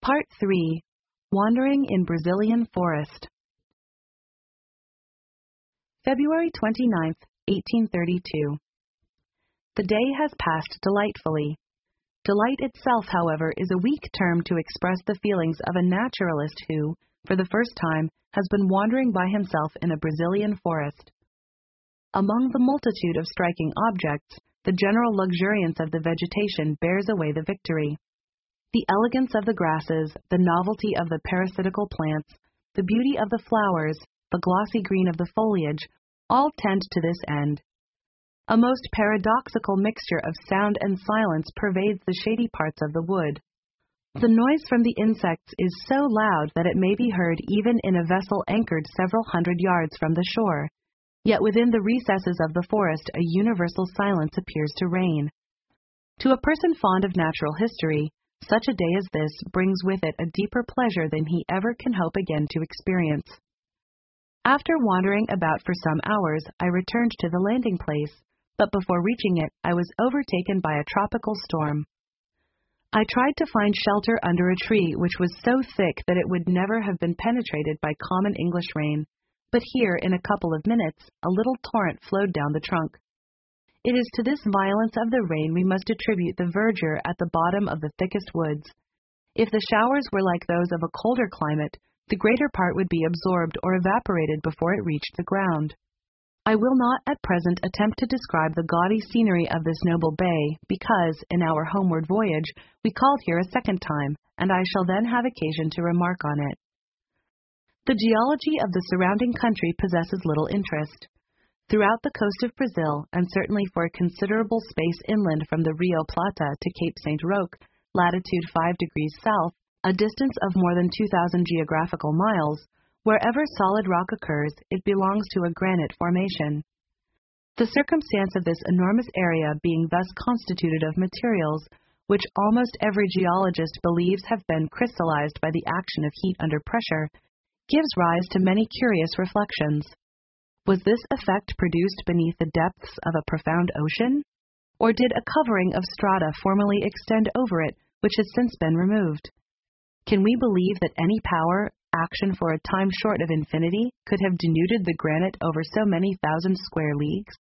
Part 3. Wandering in Brazilian Forest. February 29th, 1832. The day has passed delightfully. Delight itself, however, is a weak term to express the feelings of a naturalist who, for the first time, has been wandering by himself in a Brazilian forest. Among the multitude of striking objects, the general luxuriance of the vegetation bears away the victory. The elegance of the grasses, the novelty of the parasitical plants, the beauty of the flowers, the glossy green of the foliage, all tend to this end. A most paradoxical mixture of sound and silence pervades the shady parts of the wood. The noise from the insects is so loud that it may be heard even in a vessel anchored several hundred yards from the shore, yet within the recesses of the forest a universal silence appears to reign. To a person fond of natural history, such a day as this brings with it a deeper pleasure than he ever can hope again to experience. After wandering about for some hours, I returned to the landing place, but before reaching it, I was overtaken by a tropical storm. I tried to find shelter under a tree which was so thick that it would never have been penetrated by common English rain, but here, in a couple of minutes, a little torrent flowed down the trunk. It is to this violence of the rain we must attribute the verdure at the bottom of the thickest woods. If the showers were like those of a colder climate, the greater part would be absorbed or evaporated before it reached the ground. I will not at present attempt to describe the gaudy scenery of this noble bay, because, in our homeward voyage, we called here a second time, and I shall then have occasion to remark on it. The geology of the surrounding country possesses little interest. Throughout the coast of Brazil, and certainly for a considerable space inland from the Rio Plata to Cape St. Roque, latitude 5 degrees south, a distance of more than 2,000 geographical miles, wherever solid rock occurs, it belongs to a granite formation. The circumstance of this enormous area being thus constituted of materials which almost every geologist believes have been crystallized by the action of heat under pressure, gives rise to many curious reflections. Was this effect produced beneath the depths of a profound ocean? Or did a covering of strata formerly extend over it, which has since been removed? Can we believe that any power, action for a time short of infinity, could have denuded the granite over so many thousand square leagues?